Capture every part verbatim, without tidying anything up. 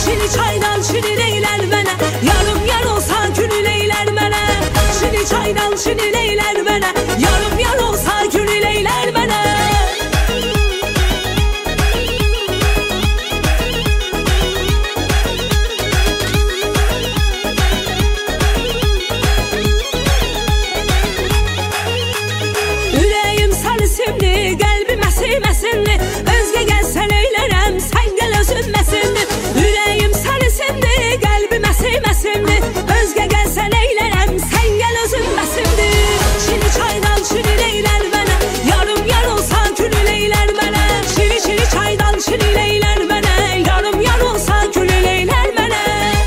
Şili çaydan şirineyler mənə, yarım yar olsa gülüleylər mənə. Şili çaydan şirineylər mənə, yarım yar olsa gülüleylər mənə. Ürəyim səlisimli, qəlbim əsim-əsimli, özgə gəlsən eylərəm, sən gəl özün məsimli. Ürəyim səlisimli, qəlbim əsim-əsimli, özgə gəlsən eylərəm, sən gəl özün məsimli. Şili çaydan şirineylər mənə, yarım yar olsa gülüleylər mənə. Şili şili çaydan şirineylər mənə, yarım yar olsa gülüleylər mənə.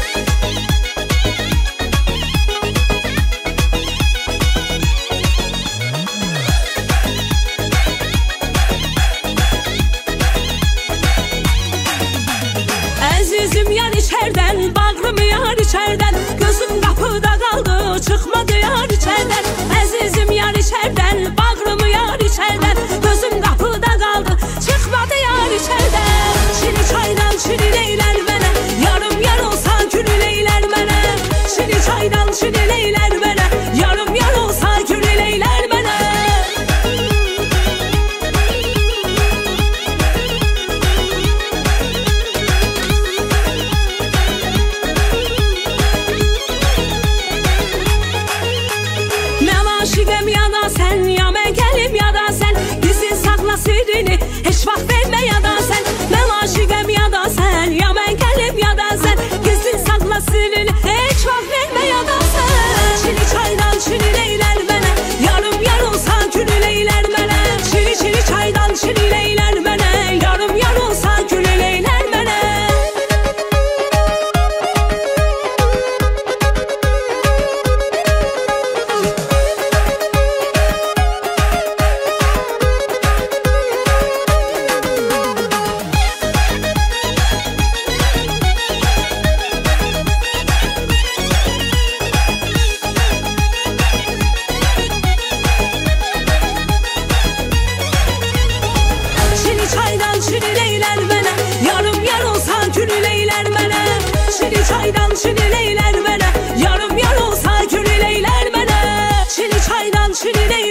Əzizim yar içərdən, bağrım yar içərdən, gözüm qapıda qaldı, çıxmadı yar içərdən. Əzizim yar içərdən, bağrım yar içərdən, gözüm qapıda qaldı, çıxmadı yar içərdən. Şili çaydan şirineylər mənə, yarım yar olsa gülüleylər mənə. Şili çaydan şirineylər mənə, yarım yar olsa gülüleylər mənə. Mən aşiqəm ya da sən, ya mən gəlim ya da sən, gizlin saxla sirrini, heç vaxt vermə ya da sən. Mən aşiqəm ya da sən, ya mən gəlim ya da sən, gizlin saxla sirrini, heç vaxt vermə ya da sən. Şili çaydan şirineylər mənə, yarım yar olsa gülüleylər mənə. Şili şili çaydan şirineylər mənə, yarım yar olsa gülüleylər mənə. Şili çaydan şirineylər mənə, yarım yar olsa gülüleylər mənə. Şili çaydan şirineylər mənə, yarım yar olsa gülüleylər mənə. Şili çaydan şirineylər